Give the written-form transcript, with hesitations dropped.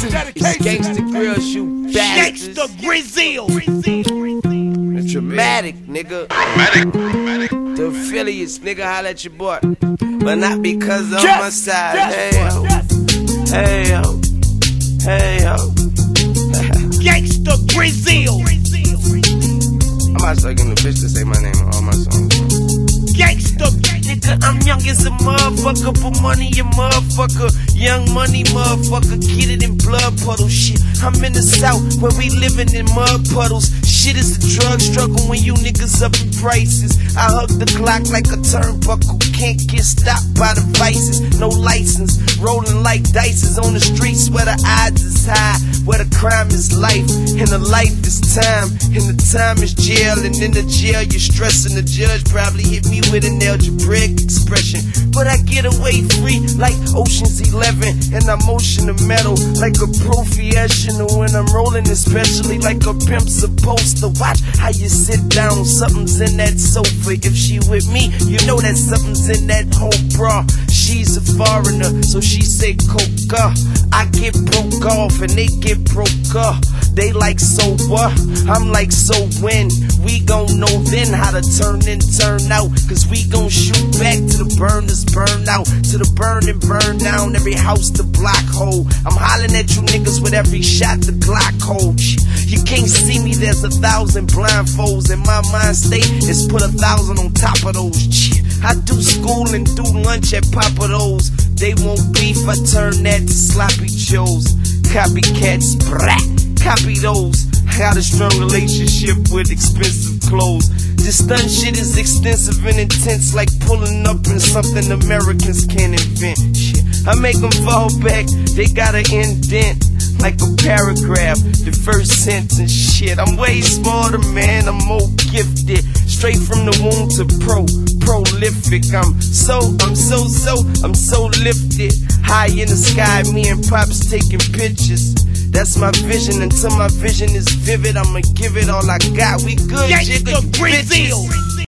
It's Gangsta Grills, you bastards. Gangsta Grizzle. Dramatic, nigga. The affiliates, nigga, holla at your boy. But not because of my side. Hey yo, hey yo, hey yo. Gangsta Grizzle. I might start getting a bitch to say my name on all my songs. Gangsta. Nigga, I'm young as a motherfucker, but money a motherfucker. Young money motherfucker, get it in blood puddles. Shit, I'm in the south where we living in mud puddles. Shit is a drug struggle when you niggas up in prices. I hug the clock like a turnbuckle. Can't get stopped by the vices. No license, rolling like dice on the streets where the odds is high, where the crime is life, and the life is time, and the time is jail, and in the jail you're stressing. The judge probably hit me with an algebraic expression, but I get away free like Ocean's 11, and I'm ocean of metal like a professional when I'm rolling, especially like a pimp supposed to. Watch how you sit down, something's in that sofa. If she with me, you know that something's in that whole bra. She's a foreigner, so she say coca. I get broke off and they get broke up. They like so what? I'm like so when? We gon' know then how to turn in, turn out. Cause we gon' shoot back to the burners, burn out. To the burn and burn down every house the block hole. I'm hollering at you niggas with every shot the Glock hold. You can't see me, there's 1,000 blindfolds. And my mind state is put 1,000 on top of those. I do school and do lunch at Papa Do's. They won't beef, I turn that to sloppy joes. Copycats, brat, copy those. I got a strong relationship with expensive clothes. This stunt shit is extensive and intense, like pulling up in something Americans can't invent. Shit, I make them fall back, they got an indent like a paragraph, the first sentence. Shit, I'm way smarter, man, I'm more gifted. Straight from the womb to prolific. I'm so lifted. High in the sky, me and Pops taking pictures. That's my vision, until my vision is vivid, I'ma give it all I got. We good, Gangsta jigga, you bitches. Grizzle.